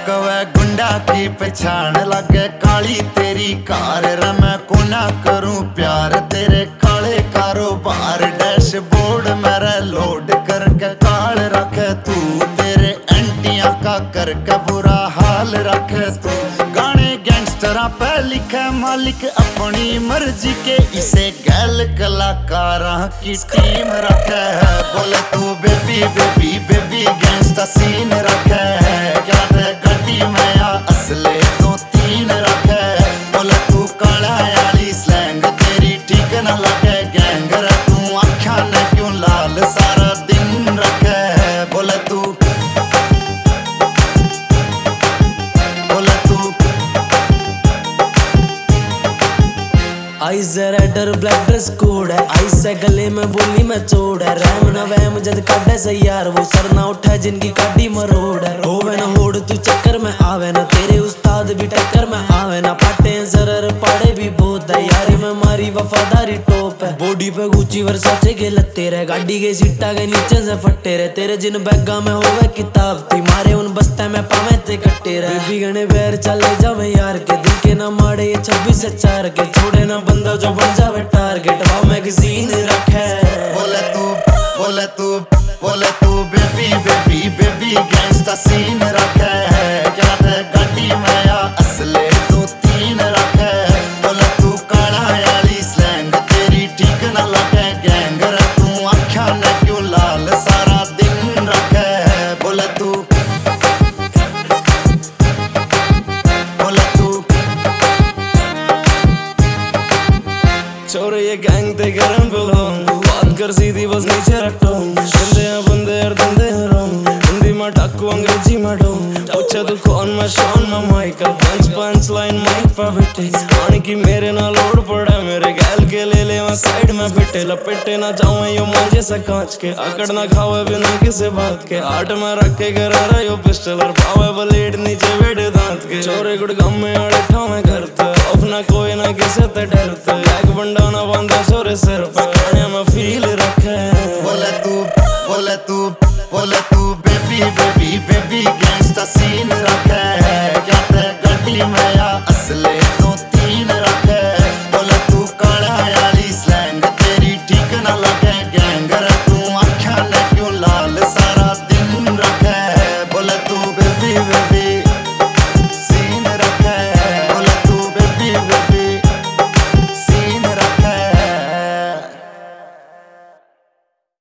कवे गुंडा की पहचान लगे काली तेरी कार रे मैं को ना करूं प्यार तेरे काले कारोबार डैशबोर्ड मेरा लोड करके काल रखे तू तेरे एंटिया का करके बुरा हाल रखे तू गाने गैंगस्टरा पे लिखे मालिक अपनी मर्जी के इसे गैल कलाकार की टीम रखे है बोले तू baby baby baby gangster scene रखे है गड्डी में या असले तो तीन रखे बोले तू काला याली स्लैंग तेरी ठीक न लगे गैंग रे तू आँखा ने क्यों लाल सारा दिन रखे है बोले तू eyes redder black dress code है आइस से गले में बोली में चोड़ है रैम न वैम जद काटे से यार वो सर ना उठे जिनकी काटी मरोड़ है होवे ना होड़ तू चक्कर में आवे ना तेरे उस्ताद भी टक्कर में आवे ना पाटे जरर पाड़े भी बहुत है यारी में मारी वफादारी टॉप है बॉडी पे गुची वर्साचे के लत्ते रहे गाड़ी के सीटा के नीचे से फट्टे रहे तेरे जिन बैगा में होवे किताब थी मारे उन बस्ते में पावे ते कट्टे रहे बेबी गने बैर चले जावे यार के दिल के ना मारे ये 26 से 4 के छोड़े ना बंदा जो बन जावे टारगेट वाव मैगजीन रखे बोले तू baby baby baby gangster scene रखे है गाड़ी में या असले तो तीन रखे बोले तू काला याली स्लैंग तेरी ठीक न लगे गैंग रे तू आँखा ने क्यों लाल सारा दिन रखे है बोले तू छोरे ये गैंग ते गरम बिलोंग बात कर सीधी बस नीचे रटो बंदे यार धंधे हरों हिंदी में डाकू अंग्रेजी में डो पूछे तू कौन मैं शॉन मैं माइकल पंच लाइन माइक पर बैठे आने की मेरे ना लोड पड़ा मेरे गैल के ले मैं साइड में बैठे लपेटे ना जाऊं यो मांझे से कांच के आकड़ ना खावे बिना किसी बात के आट में रख के कर रहा यो पिस्टल और पावे ब्लेड नीचे बैठे दांत के छोरे गुड़ गम में आड़े ठावे करते अपना कोई ना किसे ते डरते एक बंडा ना बांधा छोरे सिर पे खाने में फील रखे बोले तू baby baby baby gangster scene रखे